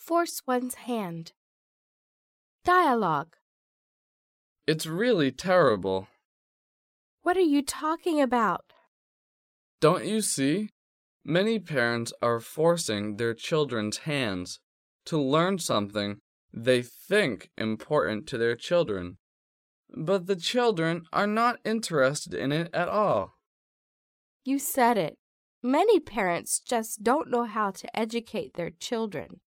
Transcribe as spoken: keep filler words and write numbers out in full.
Force one's hand. Dialogue. It's really terrible. What are you talking about? Don't you see? Many parents are forcing their children's hands to learn something they think important to their children, but the children are not interested in it at all. You said it. Many parents just don't know how to educate their children.